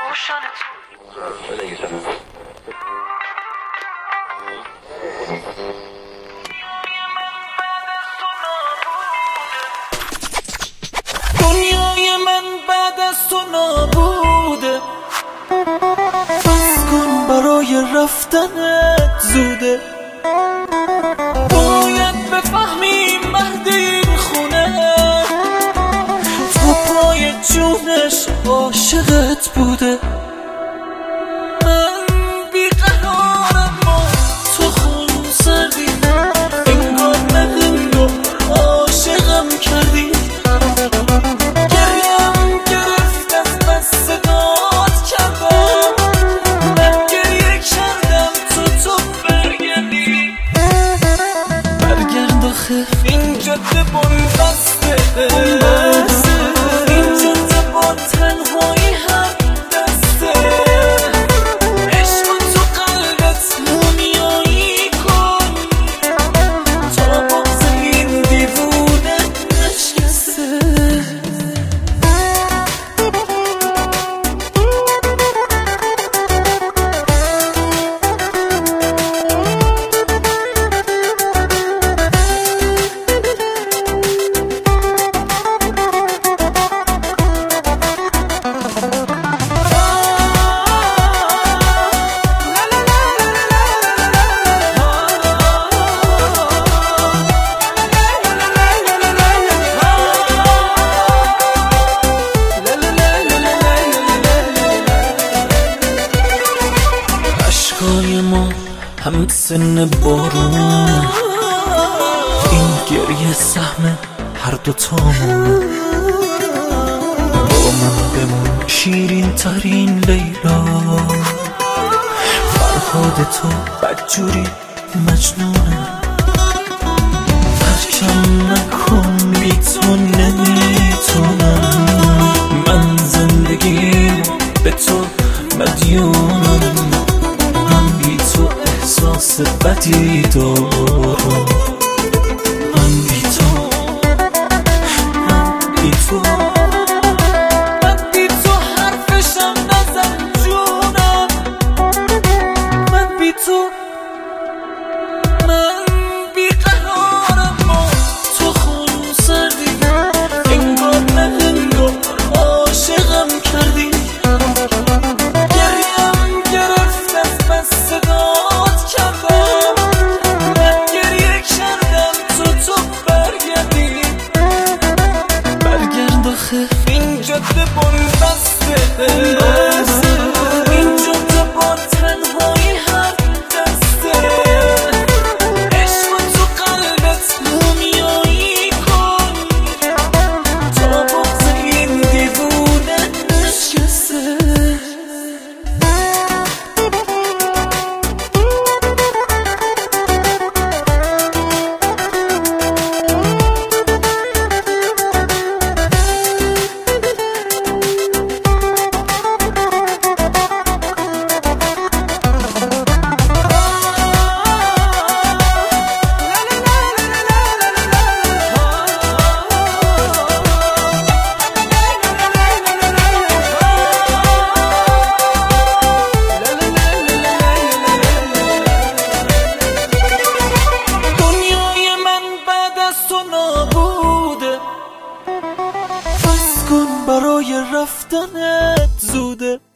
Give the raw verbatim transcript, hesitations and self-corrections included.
دنیای من بعد از تو نابوده، بس کن برای رفتنت زوده. باید بفهمی مهد این خونه تو پای جونش عاشقت بوده. من بیقرارم و تو خون سردی، انگار نه انگار عاشقم کردی. گریم گرفت از بس صدات کردم، من گریه کردم تو تو برگردی. برگرد آخه این جاده بنبسته، این جاده با تنهایی هم دسته. عشق تو قلبت مومیایی کن تا بغض این دیوونه نشکسته. اشکای ما هم سن بارون، این گریه سهم هر دوتامون. با من بمون شیرین ترین لیلا، فرهاد تو بدجوری مجنونه. ترکم نکن بی تو نمیتونم، من زندگیم به تو مدیونم. احساس بدی دارم، من بی تو، من بی تو، من بی تو حرفشم نزن جونم. من بی تو، من بی قرارم و تو خون سردی، انگار نه انگار عاشقم کردی. گریم گرفت از بس صدات کردم، من گریه کردم تو تو برگردی. برگرد آخه این جاده بنبسته، این جاده با تنهایی هم دسته. عشق تو قلبت مومیایی کن تا بغض این دیوونه نشکسته. برای رفتنت زوده.